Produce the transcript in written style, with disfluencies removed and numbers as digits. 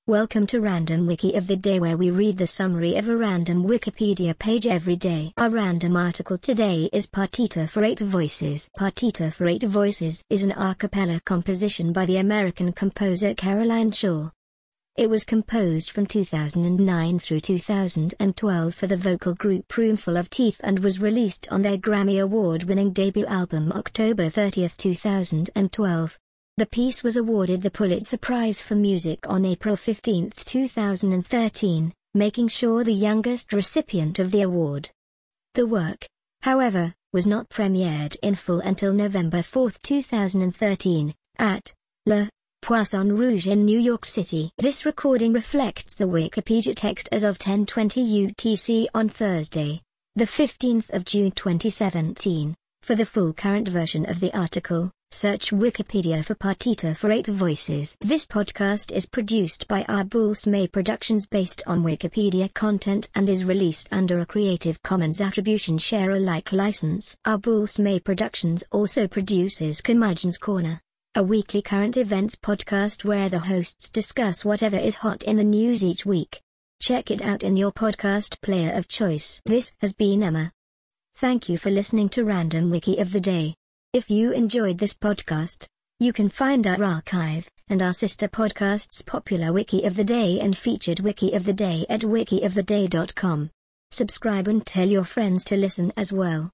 Welcome to Random Wiki of the Day, where we read the summary of a random Wikipedia page every day. Our random article today is Partita for Eight Voices. Partita for Eight Voices is an a cappella composition by the American composer Caroline Shaw. It was composed from 2009 through 2012 for the vocal group Roomful of Teeth and was released on their Grammy Award-winning debut album October 30, 2012. The piece was awarded the Pulitzer Prize for Music on April 15, 2013, making Shaw the youngest recipient of the award. The work, however, was not premiered in full until November 4, 2013, at Le Poisson Rouge in New York City. This recording reflects the Wikipedia text as of 10:20 UTC on Thursday, the 15th of June 2017. For the full current version of the article, search Wikipedia for Partita for Eight Voices. This podcast is produced by Arbulse May Productions based on Wikipedia content and is released under a Creative Commons Attribution Share Alike license. Arbulse May Productions also produces Curmudgeon's Corner, a weekly current events podcast where the hosts discuss whatever is hot in the news each week. Check it out in your podcast player of choice. This has been Emma. Thank you for listening to Random Wiki of the Day. If you enjoyed this podcast, you can find our archive and our sister podcasts Popular Wiki of the Day and Featured Wiki of the Day at wikioftheday.com. Subscribe and tell your friends to listen as well.